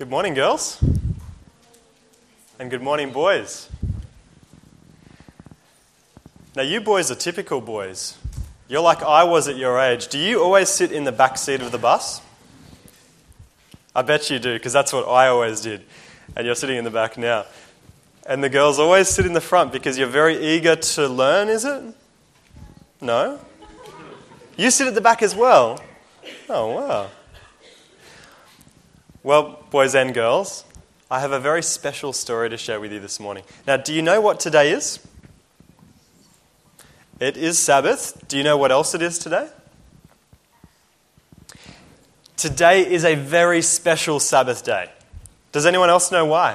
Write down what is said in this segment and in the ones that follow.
Good morning, girls. And good morning, boys. Now, you boys are typical boys. You're like I was at your age. Do you always sit in the back seat of the bus? I bet you do, because that's what I always did. And you're sitting in the back now. And the girls always sit in the front because you're very eager to learn, is it? No? You sit at the back as well? Oh, wow. Well, boys and girls, I have a very special story to share with you this morning. Now, do you know what today is? It is Sabbath. Do you know what else it is today? Today is a very special Sabbath day. Does anyone else know why?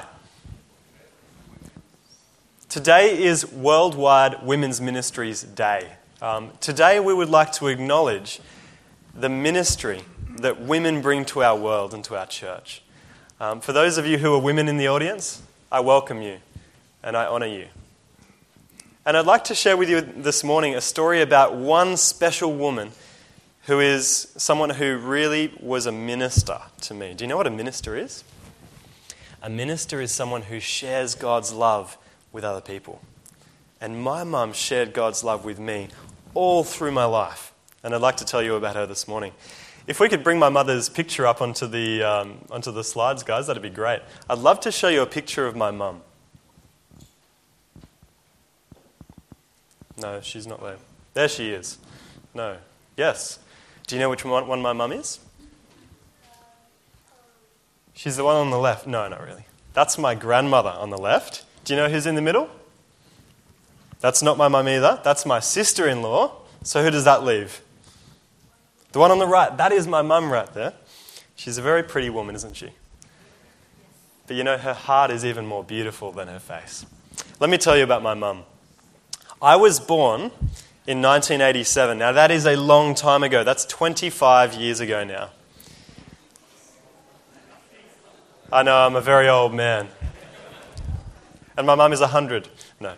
Today is Worldwide Women's Ministries Day. Today we would like to acknowledge the ministry that women bring to our world and to our church. For those of you who are women in the audience, I welcome you and I honour you. And I'd like to share with you this morning a story about one special woman who is someone who really was a minister to me. Do you know what a minister is? A minister is someone who shares God's love with other people. And my mum shared God's love with me all through my life. And I'd like to tell you about her this morning. If we could bring my mother's picture up onto the slides, guys, that'd be great. I'd love to show you a picture of my mum. No, she's not there. There she is. No. Yes. Do you know which one my mum is? She's the one on the left. No, not really. That's my grandmother on the left. Do you know who's in the middle? That's not my mum either. That's my sister-in-law. So who does that leave? The one on the right, that is my mum right there. She's a very pretty woman, isn't she? But you know, her heart is even more beautiful than her face. Let me tell you about my mum. I was born in 1987. Now, that is a long time ago. That's 25 years ago now. I know, I'm a very old man. And my mum is 100. No.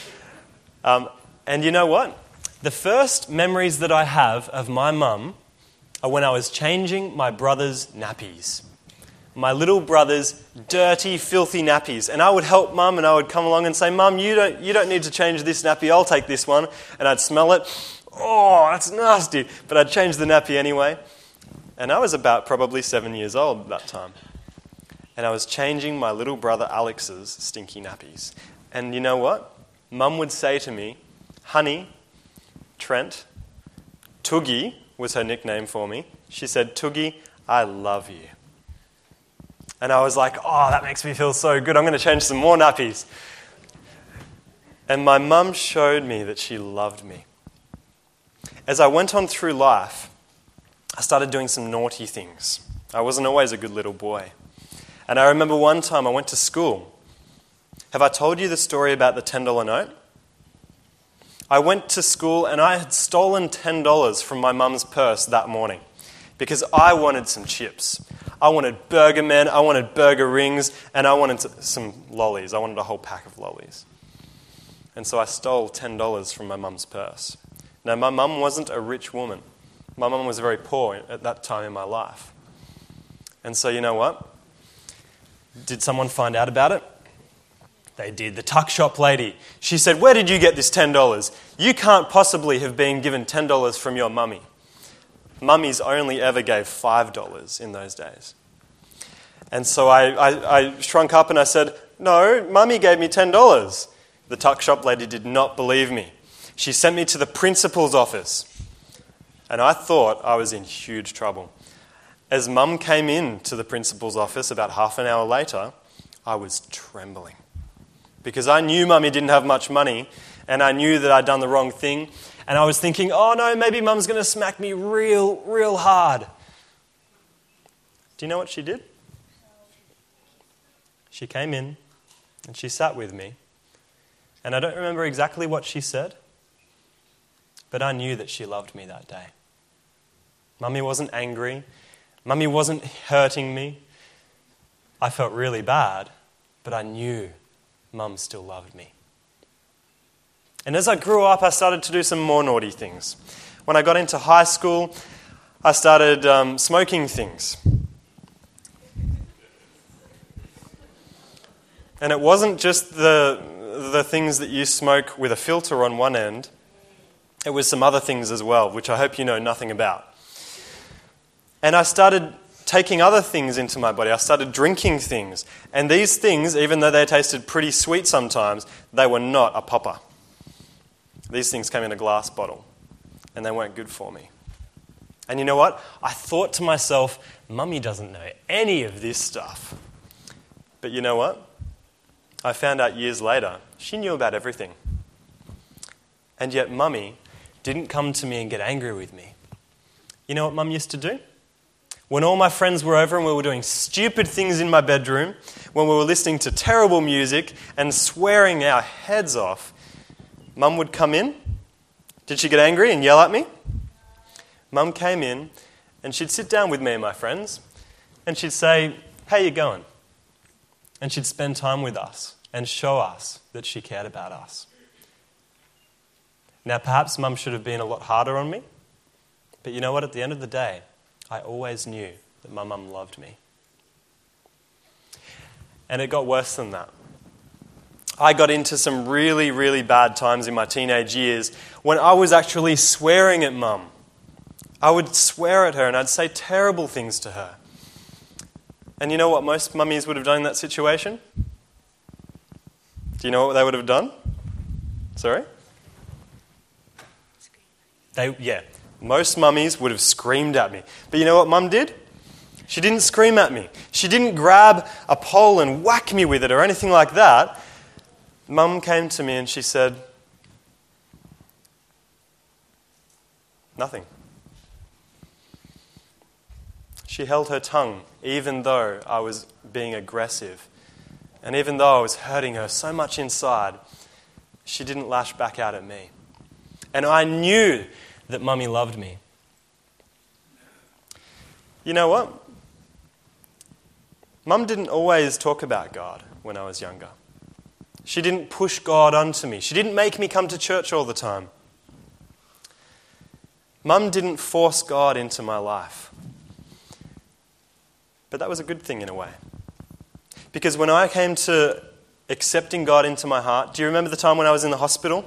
And you know what? The first memories that I have of my mum are when I was changing my brother's nappies. My little brother's dirty, filthy nappies. And I would help Mum and I would come along and say, Mum, you don't need to change this nappy, I'll take this one. And I'd smell it. Oh, that's nasty. But I'd change the nappy anyway. And I was about probably 7 years old at that time. And I was changing my little brother Alex's stinky nappies. And you know what? Mum would say to me, honey, Trent, Toogie was her nickname for me. She said, Toogie, I love you. And I was like, oh, that makes me feel so good. I'm going to change some more nappies. And my mum showed me that she loved me. As I went on through life, I started doing some naughty things. I wasn't always a good little boy. And I remember one time I went to school. Have I told you the story about the $10 note? I went to school and I had stolen $10 from my mum's purse that morning because I wanted some chips. I wanted Burger Men, I wanted burger rings, and I wanted some lollies. I wanted a whole pack of lollies. And so I stole $10 from my mum's purse. Now, my mum wasn't a rich woman. My mum was very poor at that time in my life. And so you know what? Did someone find out about it? They did. The tuck shop lady. She said, where did you get this $10? You can't possibly have been given $10 from your mummy. Mummies only ever gave $5 in those days. And so I shrunk up and I said, no, Mummy gave me $10. The tuck shop lady did not believe me. She sent me to the principal's office. And I thought I was in huge trouble. As Mum came in to the principal's office about half an hour later, I was trembling. Because I knew Mummy didn't have much money, and I knew that I'd done the wrong thing, and I was thinking, oh no, maybe Mum's going to smack me real hard. Do you know what she did? She came in, and she sat with me, and I don't remember exactly what she said, but I knew that she loved me that day. Mummy wasn't angry. Mummy wasn't hurting me. I felt really bad, but I knew Mum still loved me. And as I grew up, I started to do some more naughty things. When I got into high school, I started smoking things. And it wasn't just the things that you smoke with a filter on one end. It was some other things as well, which I hope you know nothing about. And I started taking other things into my body. I started drinking things. And these things, even though they tasted pretty sweet sometimes, they were not a popper. These things came in a glass bottle, and they weren't good for me. And you know what? I thought to myself, Mummy doesn't know any of this stuff. But you know what? I found out years later, she knew about everything. And yet Mummy didn't come to me and get angry with me. You know what Mum used to do? When all my friends were over and we were doing stupid things in my bedroom, when we were listening to terrible music and swearing our heads off, Mum would come in. Did she get angry and yell at me? Mum came in and she'd sit down with me and my friends and she'd say, "How you going?" And she'd spend time with us and show us that she cared about us. Now, perhaps Mum should have been a lot harder on me, but you know what? At the end of the day, I always knew that my mum loved me. And it got worse than that. I got into some really, really bad times in my teenage years when I was actually swearing at Mum. I would swear at her and I'd say terrible things to her. And you know what most mummies would have done in that situation? Do you know what they would have done? Sorry? Most mummies would have screamed at me. But you know what Mum did? She didn't scream at me. She didn't grab a pole and whack me with it or anything like that. Mum came to me and she said, nothing. She held her tongue even though I was being aggressive. And even though I was hurting her so much inside, she didn't lash back out at me. And I knew that Mummy loved me. You know what? Mum didn't always talk about God when I was younger. She didn't push God onto me. She didn't make me come to church all the time. Mum didn't force God into my life. But that was a good thing in a way. Because when I came to accepting God into my heart, do you remember the time when I was in the hospital?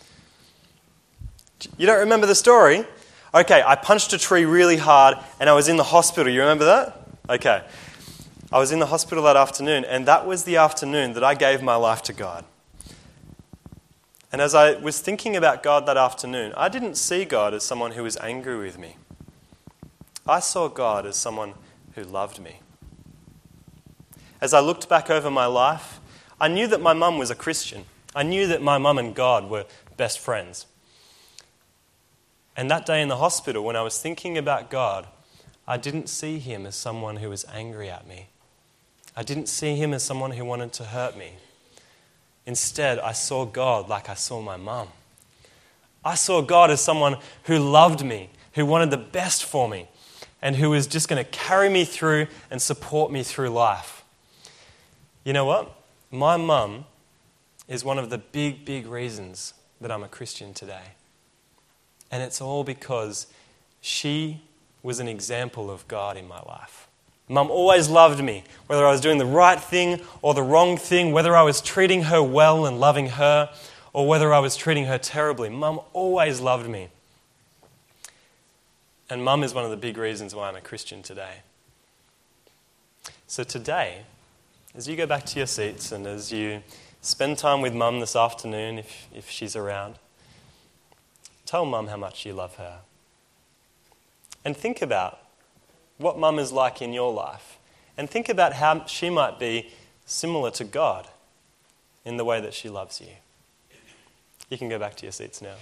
You don't remember the story? Okay, I punched a tree really hard and I was in the hospital. You remember that? Okay. I was in the hospital that afternoon, and that was the afternoon that I gave my life to God. And as I was thinking about God that afternoon, I didn't see God as someone who was angry with me. I saw God as someone who loved me. As I looked back over my life, I knew that my mum was a Christian. I knew that my mum and God were best friends. And that day in the hospital, when I was thinking about God, I didn't see him as someone who was angry at me. I didn't see him as someone who wanted to hurt me. Instead, I saw God like I saw my mum. I saw God as someone who loved me, who wanted the best for me, and who was just going to carry me through and support me through life. You know what? My mum is one of the big, big reasons that I'm a Christian today. And it's all because she was an example of God in my life. Mum always loved me, whether I was doing the right thing or the wrong thing, whether I was treating her well and loving her, or whether I was treating her terribly. Mum always loved me. And Mum is one of the big reasons why I'm a Christian today. So today, as you go back to your seats and as you spend time with Mum this afternoon, if she's around, tell Mum how much you love her. And think about what Mum is like in your life. And think about how she might be similar to God in the way that she loves you. You can go back to your seats now.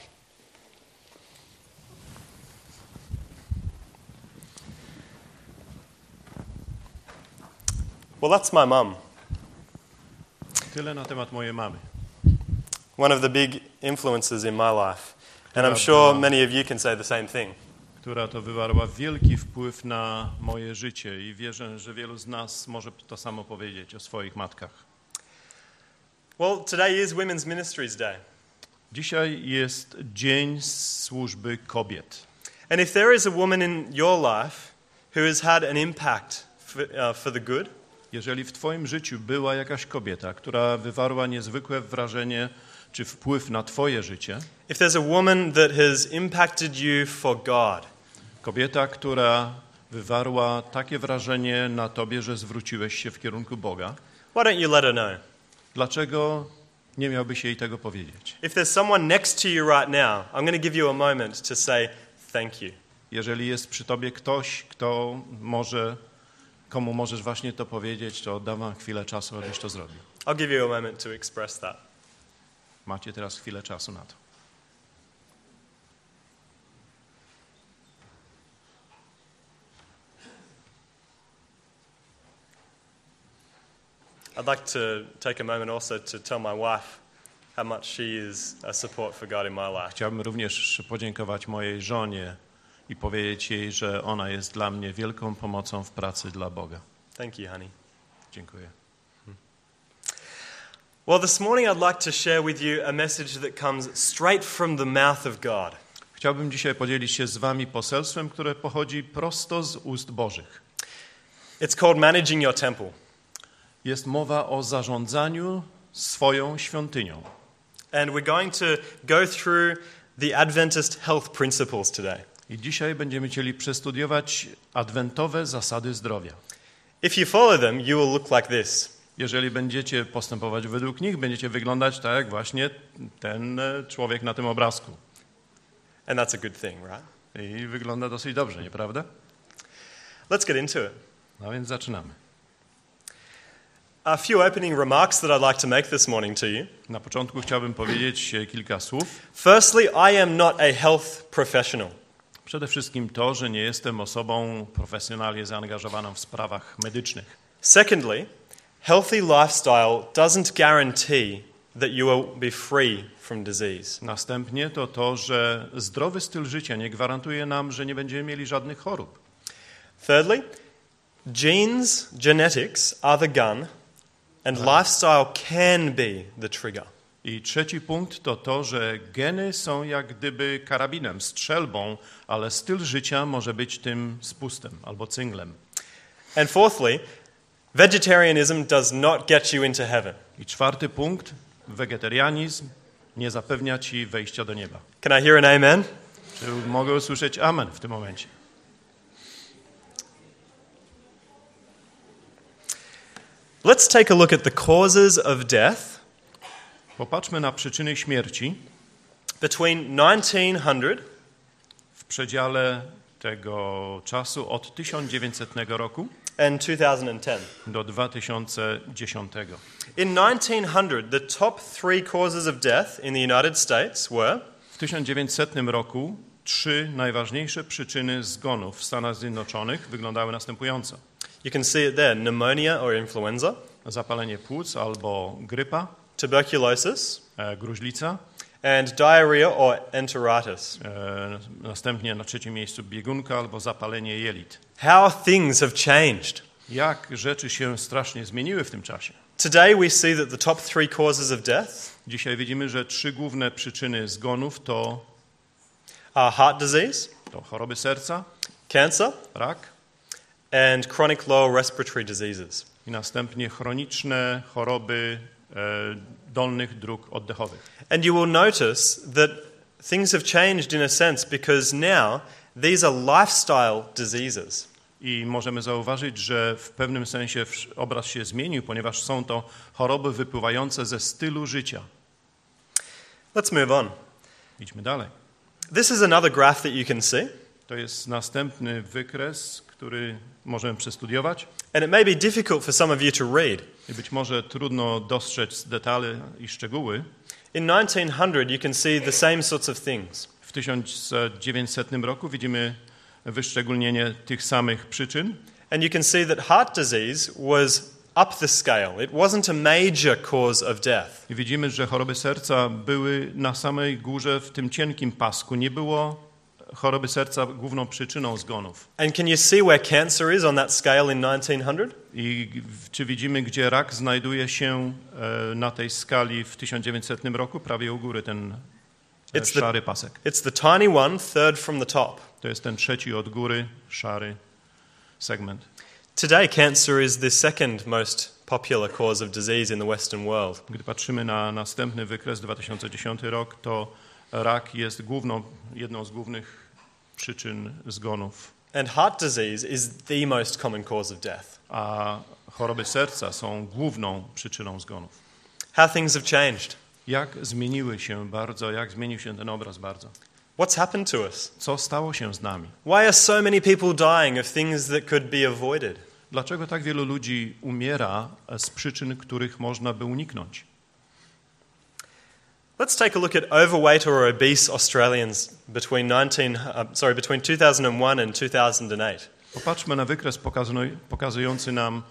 Well, that's my mum. Tyle na temat mojej mamy. One of the big influences in my life. And I'm sure many of you can say the same thing. Która to wywarła wielki wpływ na moje życie i wierzę, że wielu z nas może to samo powiedzieć o swoich matkach. Well, today is Women's Ministries Day. Dzisiaj jest Dzień Służby Kobiet. And if there is a woman in your life who has had an impact for the good, Jeżeli w twoim życiu była jakaś kobieta, która wywarła niezwykłe wrażenie czy wpływ na twoje życie, if there's a woman that has impacted you for God, kobieta, która wywarła takie wrażenie na tobie, że zwróciłeś się w kierunku Boga, why don't you let her know? dlaczego nie miałbyś jej tego powiedzieć? If there's someone next to you right now, I'm going to give you a moment to say thank you. Jeżeli jest przy tobie ktoś, komu możesz właśnie to powiedzieć, to dam wam chwilę czasu, abyś to zrobił. I'll give you a moment to express that. Macie teraz chwilę czasu na to. I'd like to take a moment also to tell my wife how much she is a support for God in my life. Chciałbym również podziękować mojej żonie i powiedzieć jej, że ona jest dla mnie wielką pomocą w pracy dla Boga. Thank you, honey. Dziękuję. Well, this morning I'd like to share with you a message that comes straight from the mouth of God. Chciałbym dzisiaj podzielić się z wami poselstwem, które pochodzi prosto z ust Bożych. It's called Managing Your Temple. Jest mowa o zarządzaniu swoją świątynią. And we're going to go through the Adventist health principles today. I dzisiaj będziemy chcieli przestudiować adwentowe zasady zdrowia. If you follow them, you will look like this. Jeżeli będziecie postępować według nich, będziecie wyglądać tak jak właśnie ten człowiek na tym obrazku. And that's a good thing, right? I wygląda dosyć dobrze, nieprawda? Let's get into it. No więc zaczynamy. A few opening remarks that I'd like to make this morning to you. Na początku chciałbym powiedzieć kilka słów. Firstly, I am not a health professional. Przede wszystkim to, że nie jestem osobą profesjonalnie zaangażowaną w sprawach medycznych. Secondly, healthy lifestyle doesn't guarantee that you will be free from disease. Następnie to, że zdrowy styl życia nie gwarantuje nam, że nie będziemy mieli żadnych chorób. Thirdly, genetics are the gun and lifestyle can be the trigger. I trzeci punkt to, że geny są jak gdyby karabinem, strzelbą, ale styl życia może być tym spustem albo cynglem. And fourthly, vegetarianism does not get you into heaven. I czwarty punkt, wegetarianizm nie zapewnia ci wejścia do nieba. Can I hear an amen? Czy mogę usłyszeć amen w tym momencie? Let's take a look at the causes of death Popatrzmy na przyczyny śmierci between 1900 w przedziale tego czasu od 1900 roku and 2010. do 2010. In 1900, the top 3 causes of death in the United States were W 1900 roku 3 najważniejsze przyczyny zgonów w Stanach Zjednoczonych wyglądały następująco. You can see it there, pneumonia or influenza, Zapalenie płuc albo grypa, tuberculosis, gruźlica, and diarrhea or enteritis. następnie na trzecim miejscu biegunka albo zapalenie jelit. How things have changed. Jak rzeczy się strasznie zmieniły w tym czasie. Today we see that the top 3 causes of death Dzisiaj widzimy, że 3 główne przyczyny zgonów to are heart disease, choroby serca, cancer, rak and chronic lower respiratory diseases. i następnie chroniczne choroby dolnych dróg oddechowych. And you will notice that things have changed in a sense because now these are lifestyle diseases. I możemy zauważyć, że w pewnym sensie obraz się zmienił, ponieważ są to choroby wypływające ze stylu życia. Let's move on. Idźmy dalej. This is another graph that you can see, To jest następny wykres, który możemy przestudiować. and it may be difficult for some of you to read. I być może trudno dostrzec detale i szczegóły. In 1900, you can see the same sorts of things. W 1900 roku widzimy wyszczególnienie tych samych przyczyn. And you can see that heart disease was up the scale. It wasn't a major cause of death. I widzimy, że choroby serca były na samej górze w tym cienkim pasku. Nie było choroby serca główną przyczyną zgonów. And can you see where cancer is on that scale in 1900? I czy widzimy, gdzie rak znajduje się na tej skali w 1900 roku, prawie u góry ten szary pasek. It's the tiny one, third from the top. To jest ten trzeci od góry, szary segment. Today, cancer is the second most popular cause of disease in the Western world. Gdy patrzymy na następny wykres, 2010 rok, to rak jest jedną z głównych przyczyn zgonów. And heart disease is the most common cause of death. A choroby serca są główną przyczyną zgonów. How things have changed. Jak zmienił się ten obraz bardzo. What's happened to us? Co stało się z nami? Why are so many people dying of things that could be avoided? Dlaczego tak wielu ludzi umiera z przyczyn, których można by uniknąć? Let's take a look at overweight or obese Australians between 2001 and 2008. Popatrzmy na wykres pokazujący nam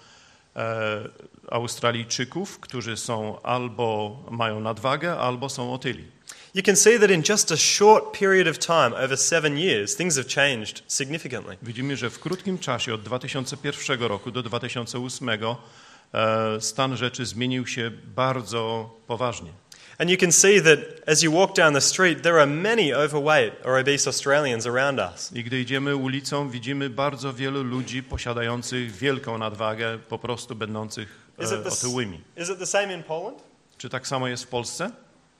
Australijczyków, którzy są albo mają nadwagę, albo są otyli. You can see that in just a short period of time, over 7 years, things have changed significantly. Widzimy, że w krótkim czasie od 2001 roku do 2008 stan rzeczy zmienił się bardzo poważnie. And you can see that as you walk down the street, there are many overweight or obese Australians around us. I gdy idziemy ulicą, widzimy bardzo wielu ludzi posiadających wielką nadwagę, po prostu będących otyłymi. Is it the same in Poland? Czy tak samo jest w Polsce?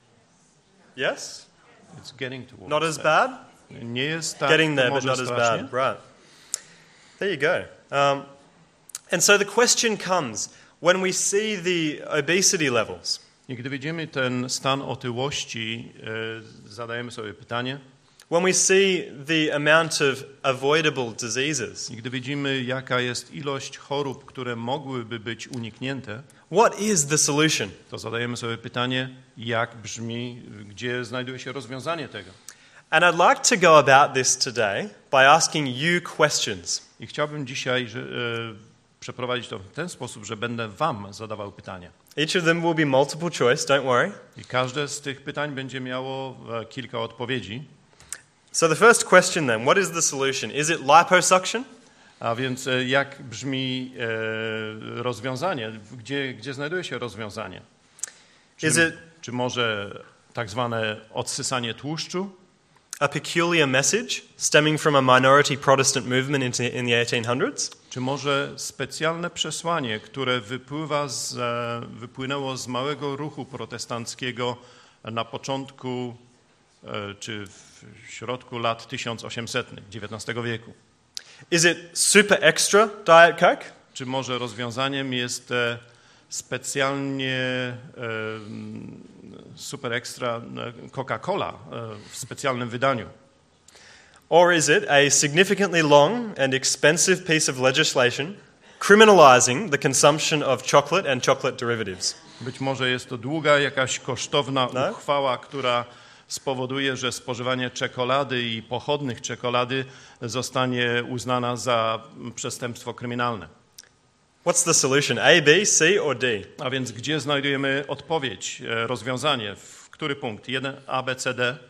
Yes? It's getting towards Not as that. bad? Nie jest tak Getting there, but może not as strasznie. bad. Right. There you go. And so the question comes, when we see the obesity levels, I gdy widzimy ten stan otyłości, zadajemy sobie pytanie. when we see the amount of avoidable diseases, I gdy widzimy, jaka jest ilość chorób, które mogłyby być uniknięte, what is the solution? to zadajemy sobie pytanie, jak brzmi, gdzie znajduje się rozwiązanie tego. And I'd like to go about this today by asking you questions. I chciałbym dzisiaj przeprowadzić to w ten sposób, że będę wam zadawał pytania. Each of them will be multiple choice, don't worry. I każde z tych pytań będzie miało kilka odpowiedzi. So the first question then, what is the solution? Is it liposuction? A więc jak brzmi rozwiązanie? Gdzie znajduje się rozwiązanie? Czy może tak zwane odsysanie tłuszczu? A peculiar message stemming from a minority Protestant movement in the 1800s? Czy może specjalne przesłanie, które wypłynęło z małego ruchu protestanckiego na początku czy w środku lat 1800 XIX wieku? Is it super extra Diet Coke? Czy może rozwiązaniem jest specjalnie super extra Coca-Cola w specjalnym wydaniu? Or is it a significantly long and expensive piece of legislation criminalizing the consumption of chocolate and chocolate derivatives? Być może jest to długa, jakaś kosztowna uchwała, która spowoduje, że spożywanie czekolady i pochodnych czekolady zostanie uznana za przestępstwo kryminalne. What's the solution? A, B, C or D? A więc gdzie znajdujemy odpowiedź, rozwiązanie? W który punkt? 1, A, B, C, D?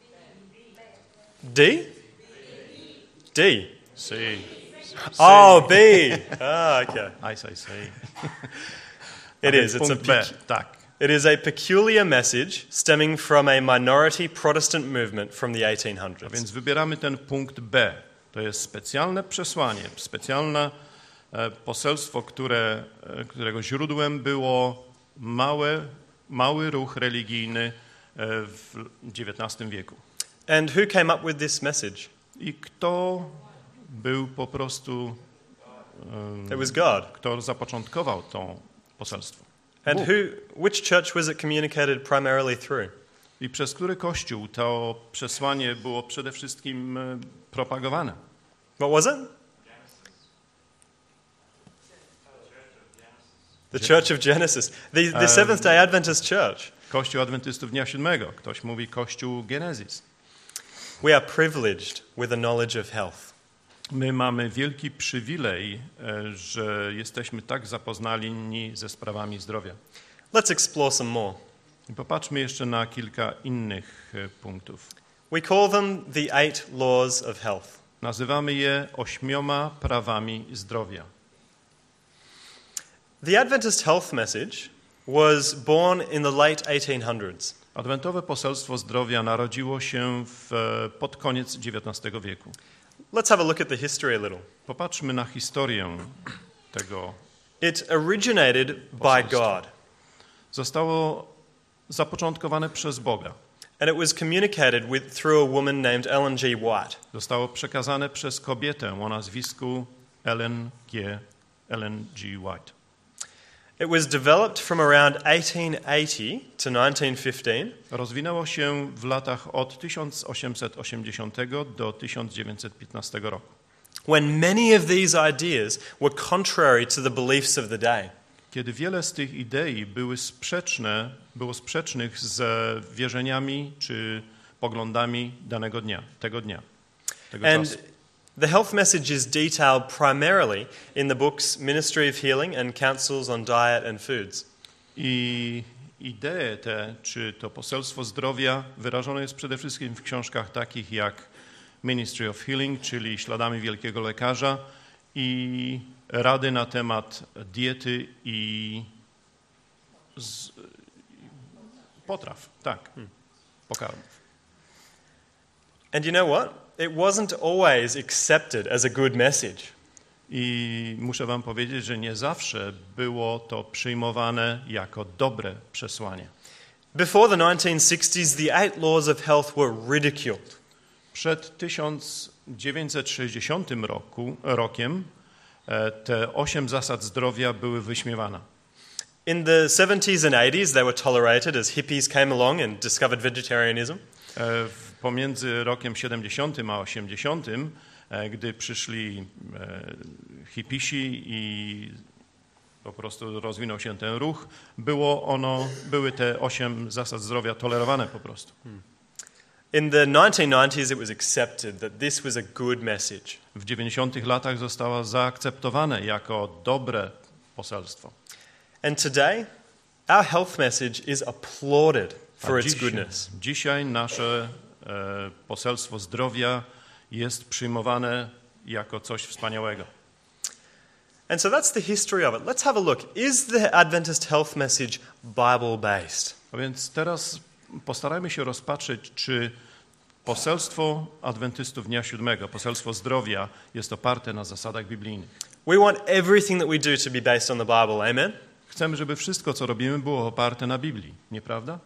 D? D. C. Oh, B. Okay. I say C. It is. It's Punkt B, tak. It is a peculiar message stemming from a minority Protestant movement from the 1800s. A więc wybieramy ten punkt B. To jest specjalne przesłanie, specjalne poselstwo, którego źródłem było mały ruch religijny w XIX wieku. And who came up with this message? I kto był po prostu It was God. kto zapoczątkował to poselstwo? And Bóg. which church was it communicated primarily through? I przez który kościół to przesłanie było przede wszystkim propagowane? What was it? The Church of Genesis. The Seventh-day Adventist Church. Kościół Adwentystów Dnia Siódmego. Ktoś mówi Kościół Genezis. We are privileged with a knowledge of health. My mamy wielki przywilej, że jesteśmy tak zapoznani ze sprawami zdrowia. Let's explore some more. I popatrzmy jeszcze na kilka innych punktów. We call them the 8 laws of health. Nazywamy je 8 prawami zdrowia. The Adventist health message was born in the late 1800s. Adwentowe poselstwo zdrowia narodziło się pod koniec XIX wieku. Let's have a look at the history a little. Popatrzmy na historię tego. It originated by God, Zostało zapoczątkowane przez Boga. and it was communicated through a woman named Ellen G. White. Zostało przekazane przez kobietę o nazwisku Ellen G. White. It was developed from around 1880 to 1915. Rozwinęło się w latach od 1880 do 1915 roku, When many of these ideas were contrary to the beliefs of the day. kiedy wiele z tych idei było sprzecznych z wierzeniami czy poglądami tego And czasu. the health message is detailed primarily in the books Ministry of Healing and Counsels on Diet and Foods. I idee te, czy to poselstwo zdrowia, wyrażone jest przede wszystkim w książkach takich jak Ministry of Healing, czyli Śladami Wielkiego Lekarza, i rady na temat diety i potraw, pokarmów. And you know what? It wasn't always accepted as a good message. I muszę wam powiedzieć, że nie zawsze było to przyjmowane jako dobre przesłanie. Before the 1960s, the 8 laws of health were ridiculed. Przed 1960 rokiem te 8 zasad zdrowia były wyśmiewane. In the 70s and 80s, they were tolerated as hippies came along and discovered vegetarianism. Pomiędzy rokiem 70 a 80, gdy przyszli hipisi i po prostu rozwinął się ten ruch, były te 8 zasad zdrowia tolerowane po prostu. In the 1990s, it was accepted that this was a good message. W 90 latach została zaakceptowane jako dobre poselstwo. And today, our health message is applauded for its goodness. Dzisiaj nasze poselstwo zdrowia jest przyjmowane jako coś wspaniałego. And so that's the history of it. Let's have a look. Is the Adventist health message Bible-based? A więc teraz postarajmy się rozpatrzeć, czy poselstwo adwentystów Dnia Siódmego, poselstwo zdrowia, jest oparte na zasadach biblijnych. We want everything that we do to be based on the Bible. Amen? Chcemy, żeby wszystko, co robimy, było oparte na Biblii, nieprawda?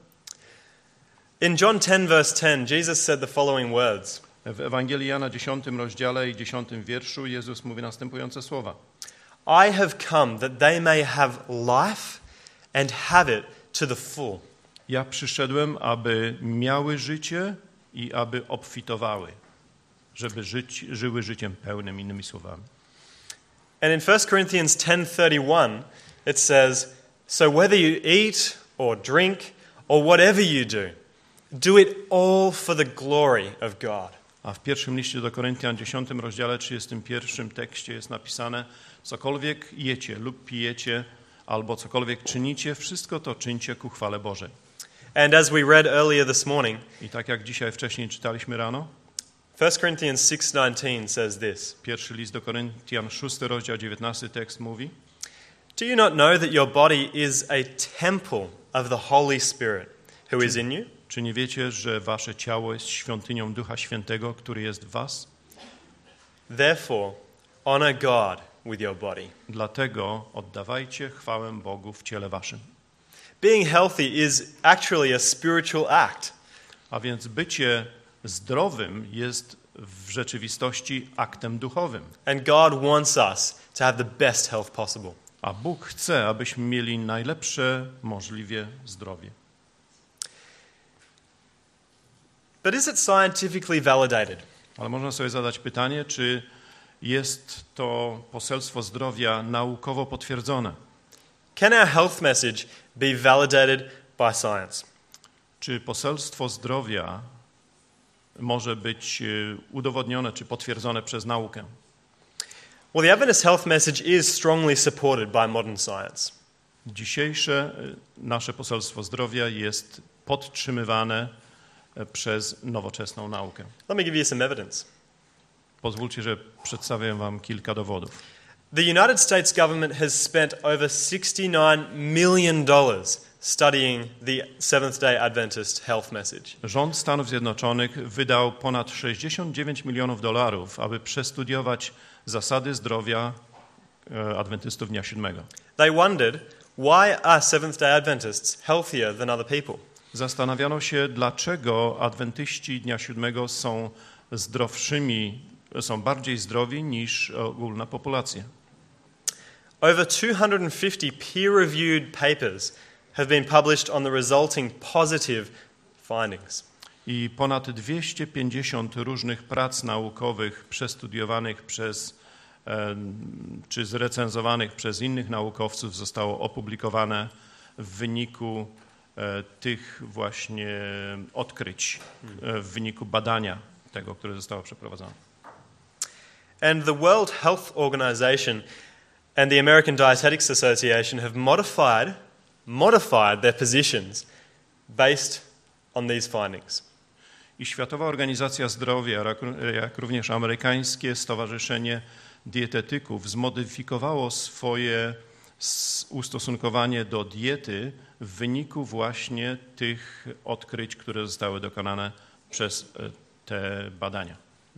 In John 10, verse 10, Jesus said the following words. W Ewangelii Jana 10 rozdziale i 10 wierszu Jezus mówi następujące słowa. I have come that they may have life and have it to the full. Ja przyszedłem, aby miały życie i aby obfitowały, żeby żyły życiem pełnym, innymi słowami. And in 1 Corinthians 10:31, it says, so whether you eat or drink or whatever you do it all for the glory of God. A w pierwszym liście do Koryntian 10 rozdziale 31 tekście jest napisane: cokolwiek jecie lub pijecie, albo cokolwiek czynicie, wszystko to czyńcie ku chwale Bożej. And as we read earlier this morning, I tak jak dzisiaj wcześniej czytaliśmy rano, 1 Corinthians 6:19 says this. pierwszy list do Koryntian 6 rozdział 19 tekst mówi: Do you not know that your body is a temple of the Holy Spirit who is in you? Czy nie wiecie, że wasze ciało jest świątynią Ducha Świętego, który jest w was? Therefore, honor God with your body. Dlatego oddawajcie chwałę Bogu w ciele waszym. Being healthy is actually a spiritual act. A więc bycie zdrowym jest w rzeczywistości aktem duchowym. And God wants us to have the best health possible. A Bóg chce, abyśmy mieli najlepsze możliwie zdrowie. But is it scientifically validated? Ale można sobie zadać pytanie, czy jest to poselstwo zdrowia naukowo potwierdzone? Can our health message be validated by science? Czy poselstwo zdrowia może być udowodnione czy potwierdzone przez naukę? Well, the Adventist health message is strongly supported by modern science. Dzisiejsze nasze poselstwo zdrowia jest podtrzymywane przez nowoczesną naukę. Let me give you some evidence. Pozwólcie, że przedstawię wam kilka dowodów. The United States government has spent over $69 million studying the Seventh-day Adventist health message. Rząd Stanów Zjednoczonych wydał ponad $69 milionów, aby przestudiować zasady zdrowia adwentystów Dnia Siódmego. They wondered, why are Seventh-day Adventists healthier than other people? Zastanawiano się, dlaczego adwentyści Dnia Siódmego są bardziej zdrowi niż ogólna populacja. Over 250 peer-reviewed papers have been published on the resulting positive findings. I ponad 250 różnych prac naukowych przestudiowanych czy zrecenzowanych przez innych naukowców zostało opublikowane w wyniku tych właśnie odkryć, w wyniku badania tego, które zostało przeprowadzone. And the World Health Organization and the American Dietetics Association have modified their positions based on these findings. I Światowa Organizacja Zdrowia, jak również amerykańskie Stowarzyszenie Dietetyków zmodyfikowało swoje ustosunkowanie do diety w wyniku właśnie tych odkryć, które zostały dokonane przez te badania.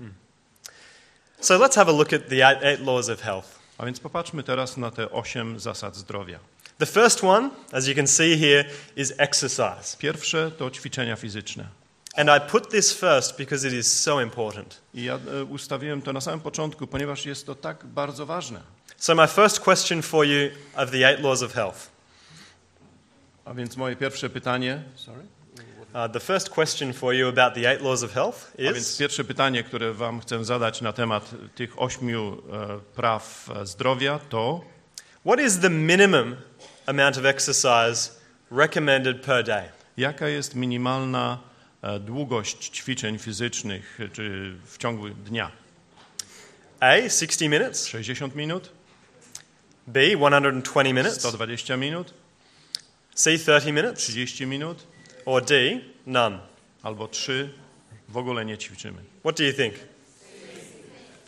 So let's have a look at the eight laws of health. A więc popatrzmy teraz na te 8 zasad zdrowia. The first one, as you can see here, is exercise. Pierwsze to ćwiczenia fizyczne. And I put this first because it is so important. I ja ustawiłem to na samym początku, ponieważ jest to tak bardzo ważne. So my first question for you of the eight laws of health. A więc moje pierwsze pytanie. The first question for you about the eight laws of health A więc is, pierwsze pytanie, które wam chcę zadać na temat tych 8 praw zdrowia to: what is the minimum amount of exercise recommended per day? jaka jest minimalna długość ćwiczeń fizycznych czy w ciągu dnia? A, 60 minutes. 60 minut? B, 120 minutes. 120 minut? C, 30 minutes. 30 minut? Or D, none. Albo 3 w ogóle nie ćwiczymy. What do you think? D?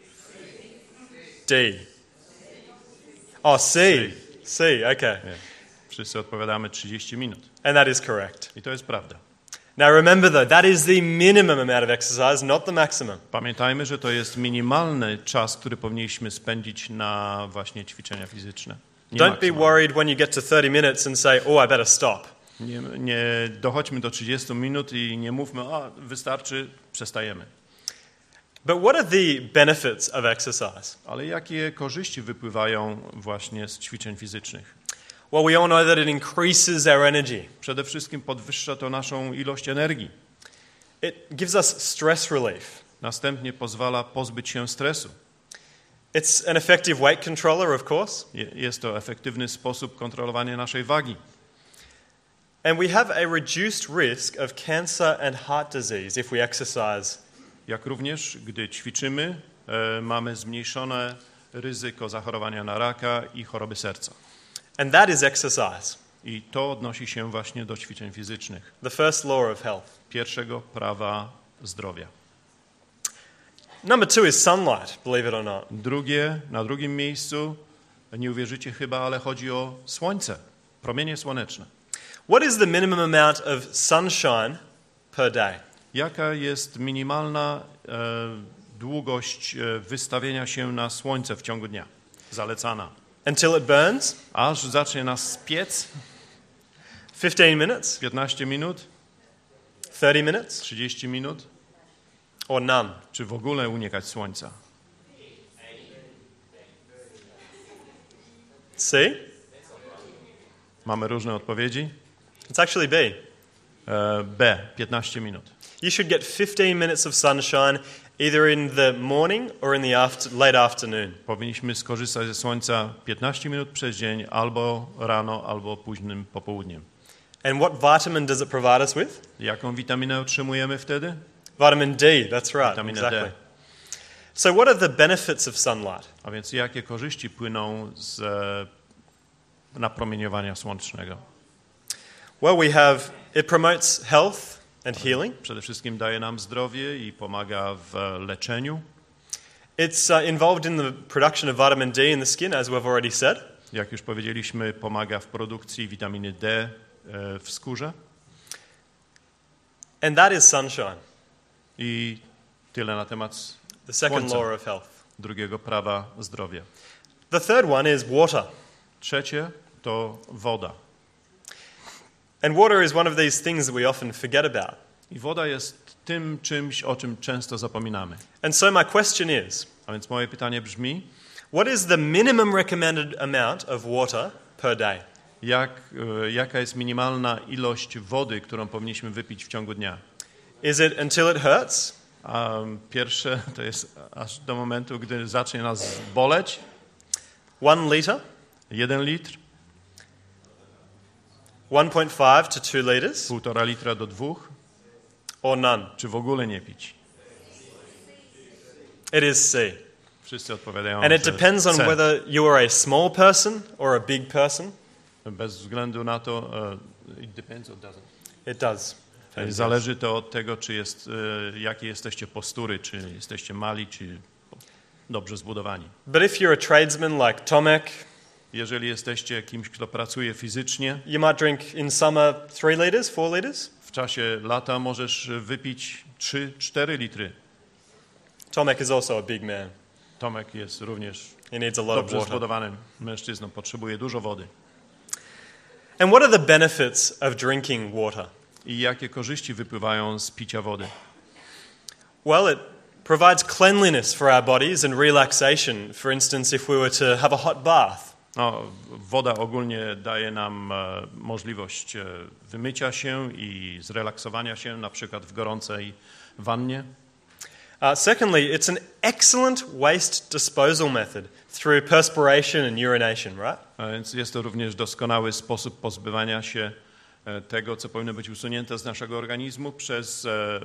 D. Oh, C. C, okay. Nie. Wszyscy odpowiadamy 30 minut. And that is correct. I to jest prawda. Now remember though, that is the minimum amount of exercise, not the maximum. Pamiętajmy, że to jest minimalny czas, który powinniśmy spędzić na właśnie ćwiczenia fizyczne. Nie Don't be maksymalny. worried when you get to 30 minutes and say, oh, I better stop. Nie dochodźmy do 30 minut i nie mówmy, wystarczy, przestajemy. But what are the benefits of exercise? Ale jakie korzyści wypływają właśnie z ćwiczeń fizycznych? Well, we all know that it increases our energy. Przede wszystkim podwyższa to naszą ilość energii. It gives us stress relief. Następnie pozwala pozbyć się stresu. It's an effective weight controller, of course. Jest to efektywny sposób kontrolowania naszej wagi. And we have a reduced risk of cancer and heart disease if we exercise. Jak również, gdy ćwiczymy, mamy zmniejszone ryzyko zachorowania na raka i choroby serca. And that is exercise. I to odnosi się właśnie do ćwiczeń fizycznych. The first law of health. Pierwszego prawa zdrowia. Number 2 is sunlight, believe it or not. Na drugim miejscu, nie uwierzycie chyba, ale chodzi o słońce, promienie słoneczne. What is the minimum amount of sunshine per day? Jaka jest minimalna długość wystawienia się na słońce w ciągu dnia? Zalecana. Until it burns? Aż zacznie nas piec? 15 minutes? 15 minut? 30 minutes? 30 minut? Or none? Czy w ogóle unikać słońca? C? Mamy różne odpowiedzi. It's actually B. B. 15 minut. You should get 15 minutes of sunshine either in the morning or in the late afternoon. Powinniśmy skorzystać ze słońca 15 minut przez dzień, albo rano, albo późnym popołudniem. And what vitamin does it provide us with? Jaką witaminę otrzymujemy wtedy? Vitamin D, that's right. Witaminę Exactly. D. So what are the benefits of sunlight? A więc jakie korzyści płyną z napromieniowania słonecznego? Well, it promotes health and healing. Przede wszystkim daje nam zdrowie i pomaga w leczeniu. It's involved in the production of vitamin D in the skin, as we've already said. Jak już powiedzieliśmy, pomaga w produkcji witaminy D w skórze. And that is sunshine, I tyle na temat the second słońca, law of health. drugiego prawa zdrowia. The third one is water. Trzecie to woda. And water is one of these things that we often forget about. I woda jest tym czymś, o czym często zapominamy. And so my question is, A więc moje pytanie brzmi, what is the minimum recommended amount of water per day? jaka jest minimalna ilość wody, którą powinniśmy wypić w ciągu dnia? Is it until it hurts? A pierwsze to jest aż do momentu, gdy zacznie nas boleć. 1 liter? 1 litr, 1.5 to 2 liters? 1,5 litra do 2, Or none? czy w ogóle nie pić? It is C. Wszyscy odpowiadają, And it że depends on C. whether you are a small person or a big person. Bez względu na to, it depends or doesn't. It does. Zależy to od tego, jakie jesteście postury, czy jesteście mali, czy dobrze zbudowani. But if you're a tradesman like Tomek, Jeżeli jesteście kimś, kto pracuje fizycznie, you might drink in summer 3 liters, 4 liters. w czasie lata możesz wypić 3-4 litry. Tomek is also a big man. Tomek jest również He needs a lot of dobrze water. zbudowanym mężczyzną, potrzebuje dużo wody. And what are the benefits of drinking water? I jakie korzyści wypływają z picia wody? Well, it provides cleanliness for our bodies and relaxation. For instance, if we were to have a hot bath. No, woda ogólnie daje nam możliwość wymycia się i zrelaksowania się, na przykład w gorącej wannie. Secondly, it's an excellent waste disposal method through perspiration and urination, right? A więc jest to również doskonały sposób pozbywania się tego, co powinno być usunięte z naszego organizmu przez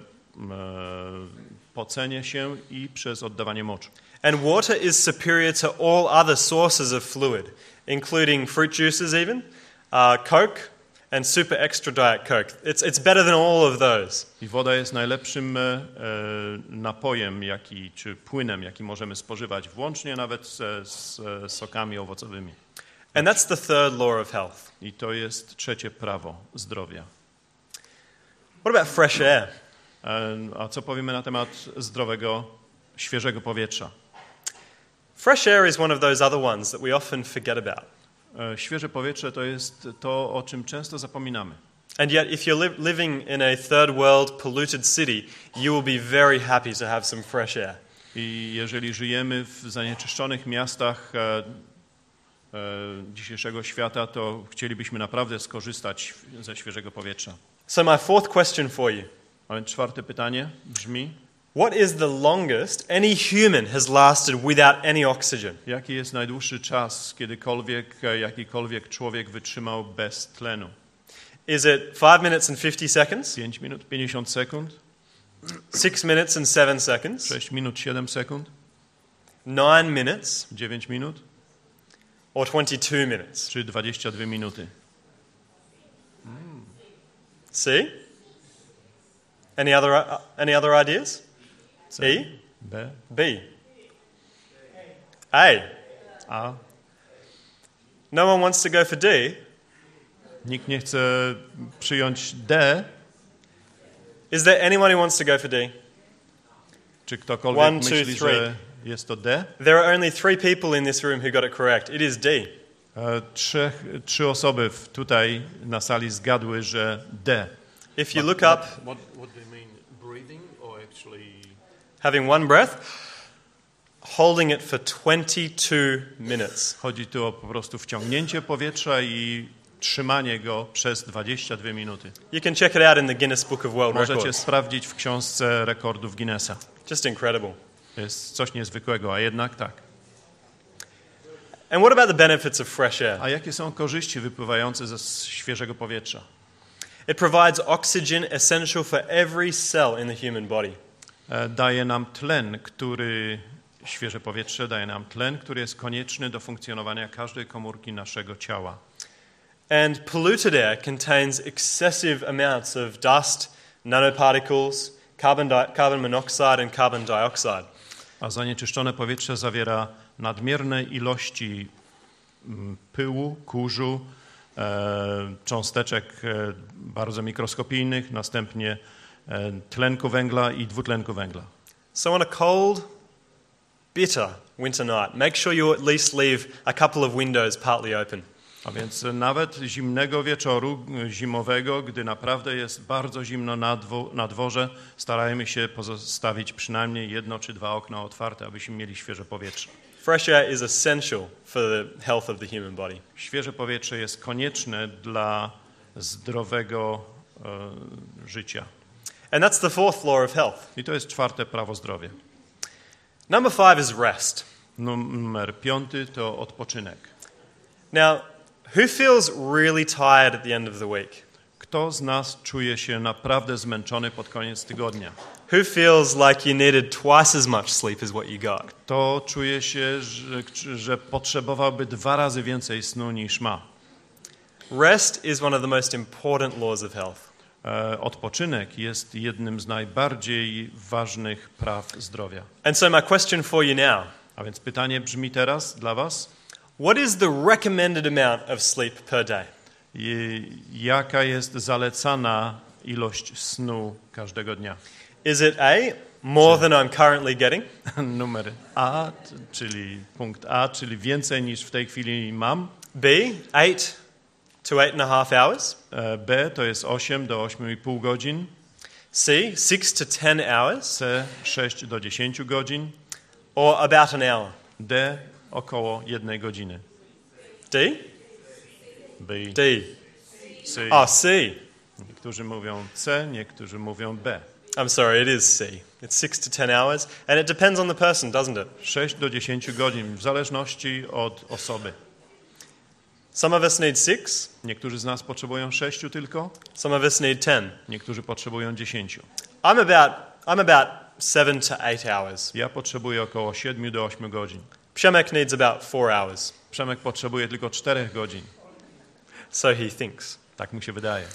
pocenie się i przez oddawanie moczu. And water is superior to all other sources of fluid, including fruit juices even, Coke and super extra diet Coke. It's better than all of those. I woda jest najlepszym napojem, czy płynem, jaki możemy spożywać, włącznie nawet z sokami owocowymi. And that's the third law of health. I to jest trzecie prawo zdrowia. What about fresh air? A co powiemy na temat zdrowego, świeżego powietrza? Fresh air is one of those other ones that we often forget about. Świeże powietrze to jest to, o czym często zapominamy. And yet, if you're living in a third world polluted city, you will be very happy to have some fresh air. I jeżeli żyjemy w zanieczyszczonych miastach dzisiejszego świata, to chcielibyśmy naprawdę skorzystać ze świeżego powietrza. So my fourth question for you. A więc czwarte pytanie brzmi, What is the longest any human has lasted without any oxygen? jaki jest najdłuższy czas, jakikolwiek człowiek wytrzymał bez tlenu? Is it 5 minutes and 50 seconds? 5 minut, 50 sekund, 6 minutes and 7 seconds? 6 minut, 7 sekund, 9 minutes? 9 minut, Or 22 minutes? czy 22 minuty? C? Any other ideas? C, E? B, B? A? A. No one wants to go for D? Nikt nie chce przyjąć D. Is there anyone who wants to go for D? Czy ktokolwiek 1, 2, myśli, 3. że jest to D? There are only 3 people in this room who got it correct. It is D. Trzy osoby tutaj na sali zgadły, że D. If you look up, What do you mean? Breathing or actually... having one breath, holding it for 22 minutes. Chodzi tu o po prostu wciągnięcie powietrza i trzymanie go przez 22 minuty. You can check it out in the Guinness Book of World Możecie Records. sprawdzić w książce rekordów Guinnessa. Just incredible. To jest coś niezwykłego, a jednak tak. And what about the benefits of fresh air? A jakie są korzyści wypływające ze świeżego powietrza? It provides oxygen essential for every cell in the human body. Daje nam tlen, świeże powietrze daje nam tlen, który jest konieczny do funkcjonowania każdej komórki naszego ciała. And polluted air contains excessive amounts of dust, nanoparticles, carbon monoxide and carbon dioxide. A zanieczyszczone powietrze zawiera nadmierne ilości pyłu, kurzu, cząsteczek bardzo mikroskopijnych, następnie tlenku węgla i dwutlenku węgla. So on a cold, bitter winter night, make sure you at least leave a couple of windows partly open. A więc nawet zimnego wieczoru, zimowego, gdy naprawdę jest bardzo zimno na dworze, starajmy się pozostawić przynajmniej 1 czy 2 okna otwarte, abyśmy mieli świeże powietrze. Fresh air is essential for the health of the human body. Świeże powietrze jest konieczne dla zdrowego życia. And that's the fourth law of health. I to jest 4. prawo zdrowia. Number 5 is rest. Numer 5 to odpoczynek. Now, who feels really tired at the end of the week? Kto z nas czuje się naprawdę zmęczony pod koniec tygodnia? Who feels like you needed twice as much sleep as what you got? Kto czuje się, że potrzebowałby 2 razy więcej snu niż ma? Rest is one of the most important laws of health. Odpoczynek jest jednym z najbardziej ważnych praw zdrowia. And so my question for you now, A więc pytanie brzmi teraz dla was. what is the recommended amount of sleep per day? Jaka jest zalecana ilość snu każdego dnia? Is it A, more than I'm currently getting? Numer A, czyli punkt A, czyli więcej niż w tej chwili mam. B, 8 to 8.5 hours? B to jest 8 do 8,5 godzin. C, 6 to 10 hours? C 6 do 10 godzin. Or about an hour? D około 1 godziny. D? B, D. C. Oh, C. Niektórzy mówią C, niektórzy mówią B. I'm sorry, it is C. It's 6 to 10 hours, and it depends on the person, doesn't it? 6 do 10 godzin, w zależności od osoby. Some of us need 6, Niektórzy z nas potrzebują 6 tylko, some of us need 10. niektórzy potrzebują 10. I'm about 7 to 8 hours. Ja potrzebuję około 7 do 8 godzin. Przemek needs about 4 hours. Przemek potrzebuje tylko 4 godzin. So he thinks. Tak mu się wydaje.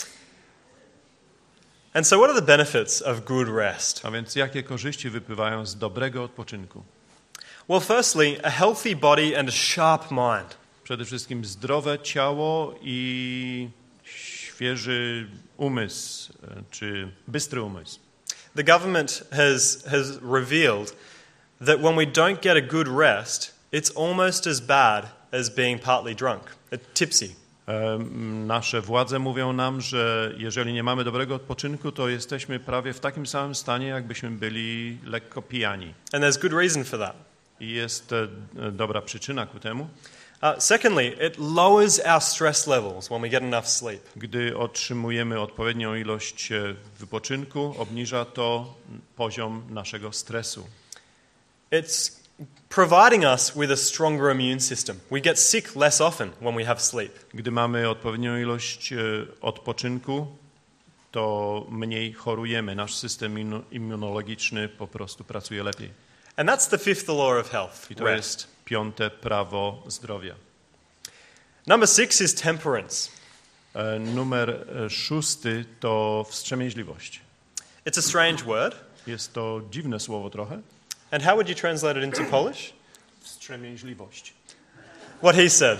And so what are the benefits of good rest? A więc jakie korzyści wypływają z dobrego odpoczynku? Well, firstly, a healthy body and a sharp mind. Przede wszystkim zdrowe ciało i świeży umysł, czy bystry umysł. The government has revealed that when we don't get a good rest, it's almost as bad as being partly drunk, tipsy. Nasze władze mówią nam, że jeżeli nie mamy dobrego odpoczynku, to jesteśmy prawie w takim samym stanie, jakbyśmy byli lekko pijani. And there's good reason for that. I jest dobra przyczyna ku temu. Secondly, it lowers our stress levels when we get enough sleep. Gdy otrzymujemy odpowiednią ilość wypoczynku, obniża to poziom naszego stresu. It's providing us with a stronger immune system. We get sick less often when we have sleep. Gdy mamy odpowiednią ilość odpoczynku, to mniej chorujemy. Nasz system immunologiczny po prostu pracuje lepiej. And that's the fifth law of health, I to rest. jest 5. prawo zdrowia. Number 6 is temperance. Numer 6 to wstrzemięźliwość. It's a strange word. Jest to dziwne słowo trochę. And how would you translate it into Polish? Wstrzemięźliwość. What he said.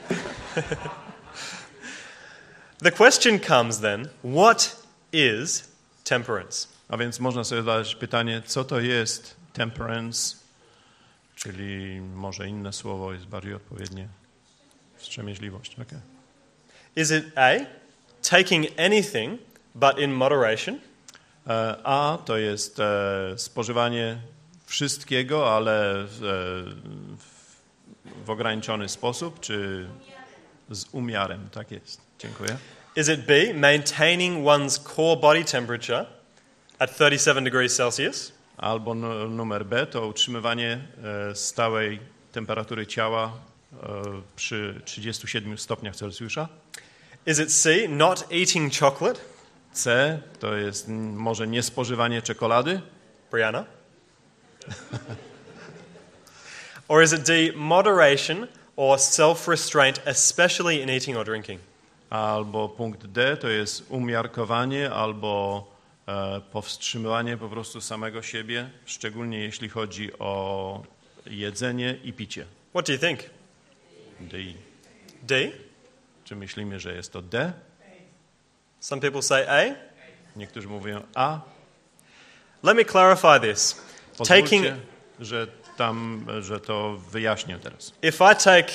The question comes then, what is temperance? A więc można sobie zadać pytanie, co to jest temperance, czyli może inne słowo jest bardziej odpowiednie. Wstrzemięźliwość. Okay. Is it A, taking anything but in moderation? A to jest spożywanie wszystkiego, ale w ograniczony sposób, czy z umiarem. Tak jest. Dziękuję. Is it B, maintaining one's core body temperature at 37 degrees Celsius? Albo numer B to utrzymywanie stałej temperatury ciała przy 37 stopniach Celsjusza. Is it C, not eating chocolate? C to jest może niespożywanie czekolady. Brianna? Or is it D, moderation or self-restraint, especially in eating or drinking? Albo punkt D to jest umiarkowanie albo powstrzymywanie po prostu samego siebie, szczególnie jeśli chodzi o jedzenie i picie. What do you think? D. D? Czy myślimy, że jest to D? Some people say A. Niektórzy mówią A. Let me clarify this. Taking, Pozwólcie, że to wyjaśnię teraz. if I take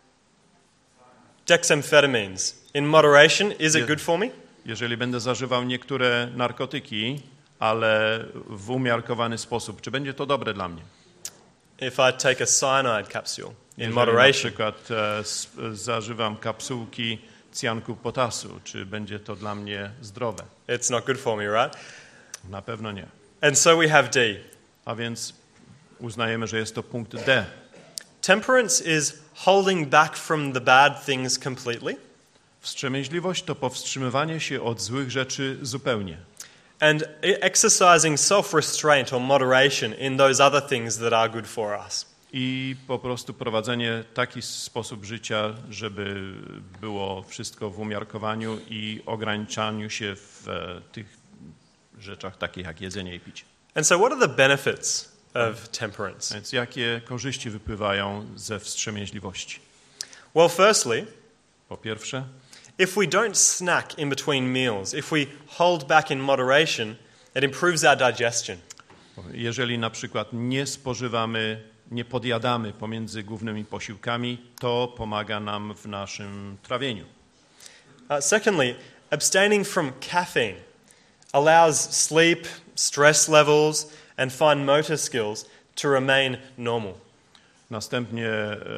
dexamphetamines in moderation, is it good for me? Jeżeli będę zażywał niektóre narkotyki, ale w umiarkowany sposób, czy będzie to dobre dla mnie? If I take a cyanide capsule in Jeżeli na moderation, przykład zażywam kapsułki cjanku potasu, czy będzie to dla mnie zdrowe? it's not good for me, right? Na pewno nie. And so we have D. A więc uznajemy, że jest to punkt D. Temperance is holding back from the bad things completely. Wstrzemięźliwość to powstrzymywanie się od złych rzeczy zupełnie. And exercising self-restraint or moderation in those other things that are good for us. I po prostu prowadzenie taki sposób życia, żeby było wszystko w umiarkowaniu i ograniczaniu się w tych rzeczach takich jak jedzenie i picie. And so what are the benefits of temperance? Więc jakie korzyści wypływają ze wstrzemięźliwości? Well, firstly, Po pierwsze, if we don't snack in between meals, if we hold back in moderation, it improves our digestion. jeżeli na przykład nie spożywamy, nie podjadamy pomiędzy głównymi posiłkami, to pomaga nam w naszym trawieniu. Secondly, abstaining from caffeine allows sleep, stress levels, and fine motor skills to remain normal. Następnie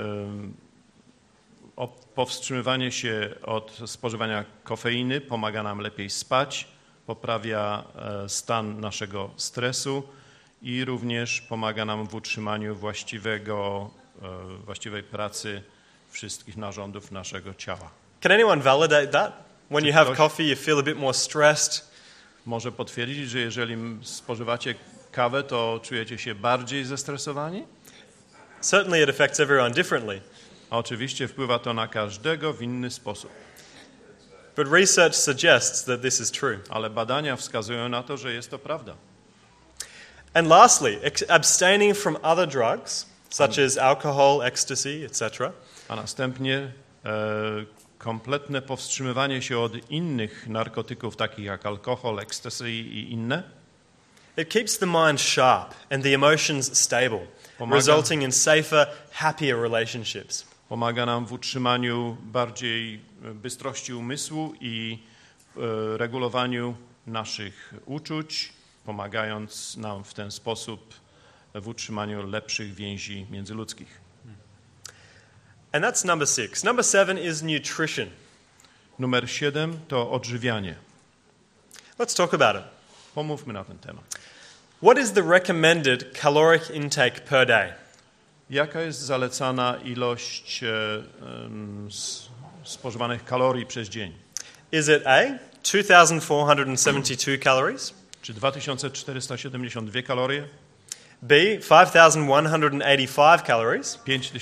powstrzymywanie się od spożywania kofeiny pomaga nam lepiej spać, poprawia stan naszego stresu i również pomaga nam w utrzymaniu właściwej pracy wszystkich narządów naszego ciała. Can anyone validate that? When you have coffee, you feel a bit more stressed. Może potwierdzić, że jeżeli spożywacie kawę, to czujecie się bardziej zestresowani? Certainly it affects everyone differently. A oczywiście wpływa to na każdego w inny sposób. But research suggests that this is true. Ale badania wskazują na to, że jest to prawda. And lastly, abstaining from other drugs, such as alcohol, ecstasy, etc., A następnie kompletne powstrzymywanie się od innych narkotyków, takich jak alkohol, ecstasy i inne, it keeps the mind sharp and the emotions stable, resulting in safer, happier relationships. pomaga nam w utrzymaniu bardziej bystrości umysłu i regulowaniu naszych uczuć, pomagając nam w ten sposób w utrzymaniu lepszych więzi międzyludzkich. And that's number 6. Number 7 is nutrition. Numer 7 to odżywianie. Let's talk about it. Pomówmy na ten temat. What is the recommended caloric intake per day? Jaka jest zalecana ilość spożywanych kalorii przez dzień? Is it A, 2,472 calories? Czy 2472 kalorie? B, 5,185 calories?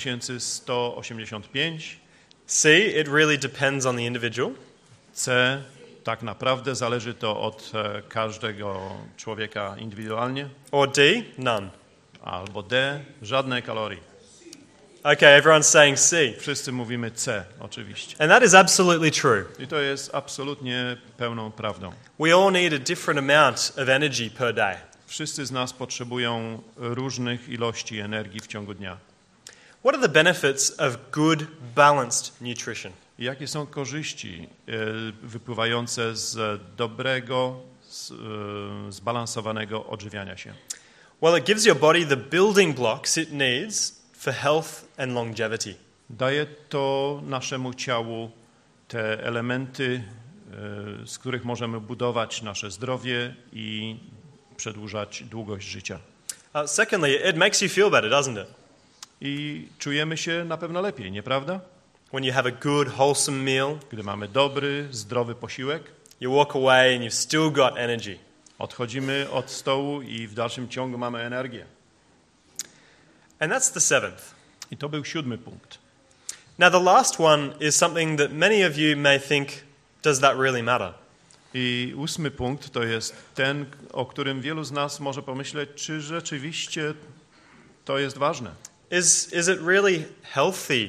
5185? C, it really depends on the individual. C, tak naprawdę zależy to od każdego człowieka indywidualnie. Or D, none. Albo D, żadnej kalorii. Okay, everyone's saying C. Wszyscy mówimy C, oczywiście. And that is absolutely true. I to jest absolutnie pełną prawdą. We all need a different amount of energy per day. Wszyscy z nas potrzebują różnych ilości energii w ciągu dnia. What are the benefits of good, balanced nutrition? Jakie są korzyści wypływające z dobrego, zbalansowanego odżywiania się? Well, it gives your body the building blocks it needs for health and longevity. Daje to naszemu ciału te elementy, z których możemy budować nasze zdrowie i przedłużać długość życia. Secondly, it makes you feel better, doesn't it? I czujemy się na pewno lepiej, nieprawda? When you have a good, wholesome meal, Gdy mamy dobry, zdrowy posiłek, you walk away and you've still got energy. odchodzimy od stołu i w dalszym ciągu mamy energię. And that's the 7th. I to był 7. punkt. Now, the last one is something that many of you may think, does that really matter? I 8. punkt to jest ten, o którym wielu z nas może pomyśleć, czy rzeczywiście to jest ważne. Is it really healthy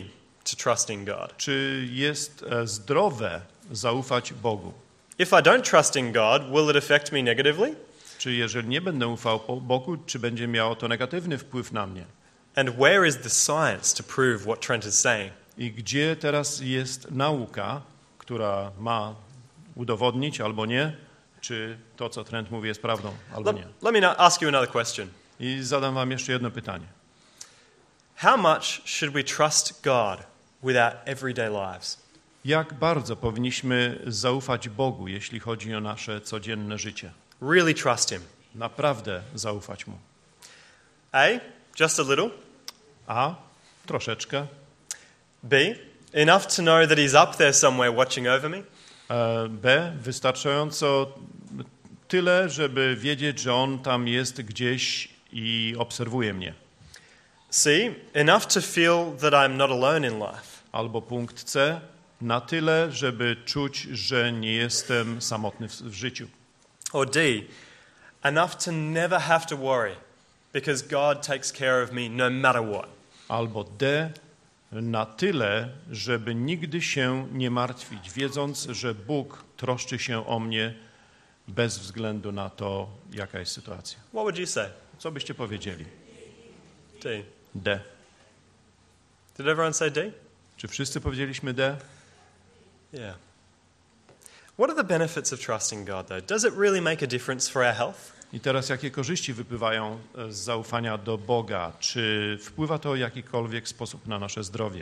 to trusting God? Czy jest zdrowe zaufać Bogu? If I don't trust in God, will it affect me negatively? Czy jeżeli nie będę ufał Bogu, czy będzie miało to negatywny wpływ na mnie? And where is the science to prove what Trent is saying? I gdzie teraz jest nauka, która ma udowodnić albo nie, czy to, co Trent mówi, jest prawdą albo nie? Let me ask you another question. I zadam wam jeszcze jedno pytanie. How much should we trust God with our everyday lives? Jak bardzo powinniśmy zaufać Bogu, jeśli chodzi o nasze codzienne życie? Really trust Him. Naprawdę zaufać Mu. A, just a little. A, troszeczkę. B, enough to know that He's up there somewhere watching over me. B, wystarczająco tyle, żeby wiedzieć, że On tam jest gdzieś i obserwuje mnie. C, enough to feel that I'm not alone in life. Albo punkt C, na tyle, żeby czuć, że nie jestem samotny w życiu. Or D, enough to never have to worry because God takes care of me no matter what. Albo D, na tyle, żeby nigdy się nie martwić, wiedząc, że Bóg troszczy się o mnie bez względu na to, jaka jest sytuacja. What would you say? Co byście powiedzieli? D. D. Did everyone say D? Czy wszyscy powiedzieliśmy D? Yeah. What are the benefits of trusting God, though? Does it really make a difference for our health? I teraz jakie korzyści wypływają z zaufania do Boga? Czy wpływa to w jakikolwiek sposób na nasze zdrowie?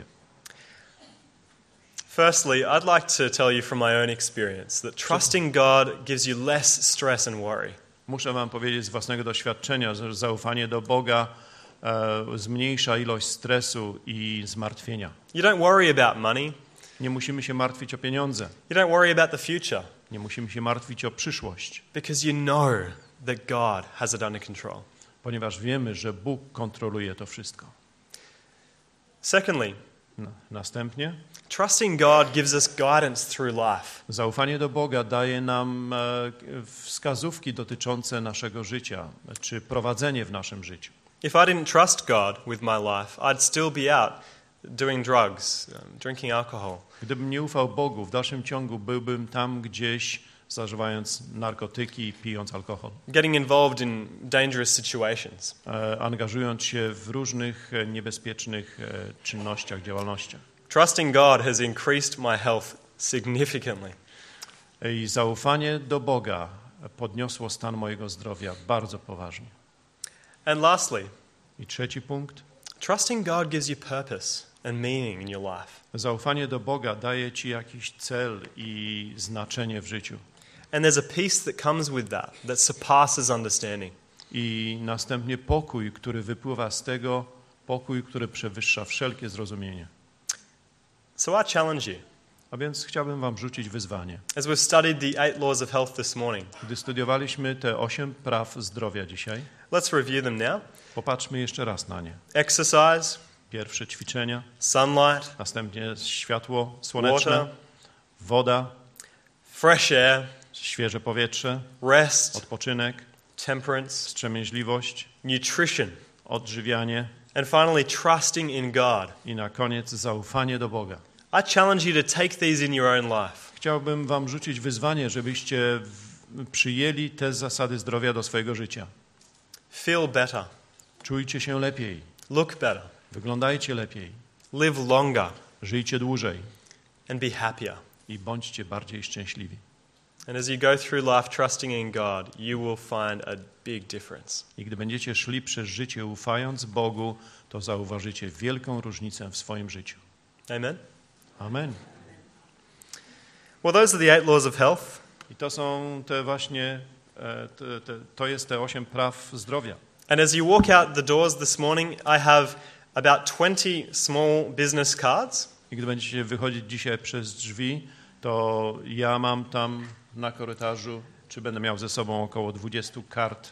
Firstly, I'd like to tell you from my own experience that trusting God gives you less stress and worry. Muszę wam powiedzieć z własnego doświadczenia, że zaufanie do Boga zmniejsza ilość stresu i zmartwienia. You don't worry about money. Nie musimy się martwić o pieniądze. You don't worry about the future Nie musimy się martwić o przyszłość, because you know that God has it under control. ponieważ wiemy, że Bóg kontroluje to wszystko. Secondly, Następnie, trusting God gives us guidance through life. zaufanie do Boga daje nam wskazówki dotyczące naszego życia, czy prowadzenie w naszym życiu. If I didn't trust God with my life, I'd still be out doing drugs, drinking alcohol. Gdybym nie ufał Bogu, w dalszym ciągu byłbym tam gdzieś, zażywając narkotyki, pijąc alkohol, Getting involved in dangerous situations. angażując się w różnych niebezpiecznych czynnościach, działalnościach. Trusting God has increased my health significantly. I zaufanie do Boga podniosło stan mojego zdrowia bardzo poważnie. And lastly, I trzeci punkt. trusting God gives you purpose and meaning in your life. Zaufanie do Boga daje ci jakiś cel i znaczenie w życiu. And there's a peace that comes with that surpasses understanding. I następnie pokój, który wypływa z tego, pokój, który przewyższa wszelkie zrozumienie. So I challenge you, A więc chciałbym wam rzucić wyzwanie. as we've studied the 8 laws of health this morning, Gdy studiowaliśmy te 8 praw zdrowia dzisiaj, let's review them now. popatrzmy jeszcze raz na nie. Exercise, Pierwsze ćwiczenia, sunlight, następnie światło słoneczne, water, woda, fresh air, świeże powietrze, rest, odpoczynek, temperance, wstrzemięźliwość, nutrition, odżywianie and finally trusting in God. i na koniec zaufanie do Boga. I challenge you to take these in your own life. Chciałbym wam rzucić wyzwanie, żebyście przyjęli te zasady zdrowia do swojego życia. Feel better, Czujcie się lepiej, look better, wyglądajcie lepiej, live longer, żyjcie dłużej and be happier. i bądźcie bardziej szczęśliwi. And as you go through life trusting in God, you will find a big difference. I gdy będziecie szli przez życie ufając Bogu, to zauważycie wielką różnicę w swoim życiu. Amen? Amen. Well, those are the 8 laws of health. I to są te właśnie, to jest te 8 praw zdrowia. And as you walk out the doors this morning, I have about 20 small business cards. I gdy będziecie wychodzić dzisiaj przez drzwi, to ja mam tam na korytarzu, czy będę miał ze sobą około 20 kart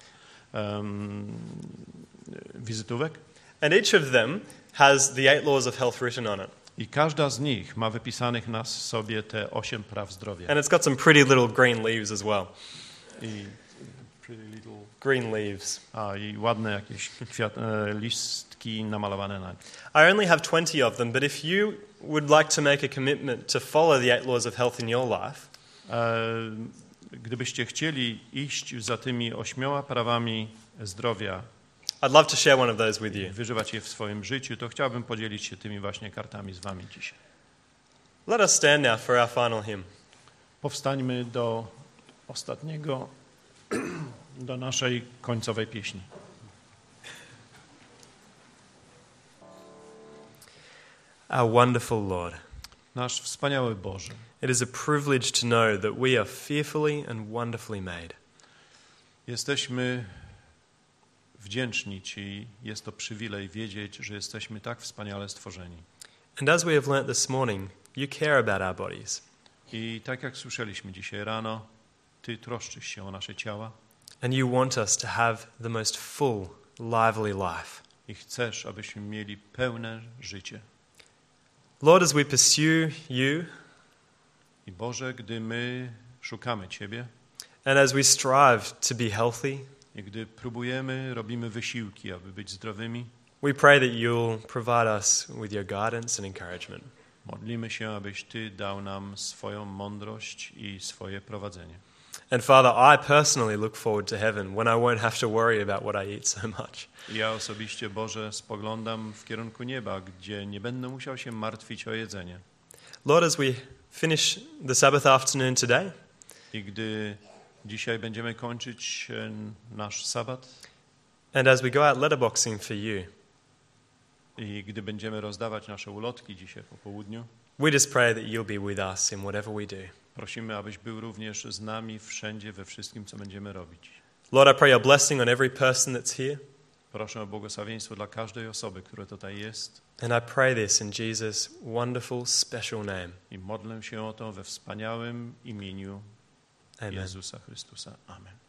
wizytówek. And each of them has the 8 laws of health written on it. I każda z nich ma wypisanych na sobie te 8 praw zdrowia. And it's got some pretty little green leaves as well. I Pretty little. green leaves. I ładne jakieś listki namalowane na nich. I only have 20 of them, but if you would like to make a commitment to follow the 8 laws of health in your life, Gdybyście chcieli iść za tymi 8 prawami zdrowia, I'd love to share one of those with you. wyżywać je w swoim życiu, to chciałbym podzielić się tymi właśnie kartami z wami dzisiaj. Let us stand now for our final hymn. Powstańmy do ostatniego, do naszej końcowej pieśni. Our wonderful Lord, Nasz wspaniały Boże, it is a privilege to know that we are fearfully and wonderfully made. jesteśmy wdzięczni Ci, jest to przywilej wiedzieć, że jesteśmy tak wspaniale stworzeni. And as we have learnt this morning, you care about our bodies. I tak jak słyszeliśmy dzisiaj rano, Ty troszczysz się o nasze ciała And you want us to have the most full, lively life. i chcesz, abyśmy mieli pełne życie. Lord, as we pursue you I Boże, gdy my szukamy Ciebie and as we strive to be healthy, i gdy próbujemy, robimy wysiłki, aby być zdrowymi, we pray that you'll provide us with your guidance and encouragement. modlimy się, abyś Ty dał nam swoją mądrość i swoje prowadzenie. And Father, I personally look forward to heaven when I won't have to worry about what I eat so much. I ja osobiście, Boże, spoglądam w kierunku nieba, gdzie nie będę musiał się martwić o jedzenie. Lord, as we finish the Sabbath afternoon today, I gdy dzisiaj będziemy kończyć nasz sabat and as we go out letterboxing for you, i gdy będziemy rozdawać nasze ulotki dzisiaj po południu, we just pray that you'll be with us in whatever we do. prosimy, abyś był również z nami wszędzie, we wszystkim, co będziemy robić. Lord, I pray your blessing on every person that's here. Proszę o błogosławieństwo dla każdej osoby, która tutaj jest. And I pray this in Jesus' wonderful, special name. I modlę się o to we wspaniałym imieniu Amen. Jezusa Chrystusa. Amen.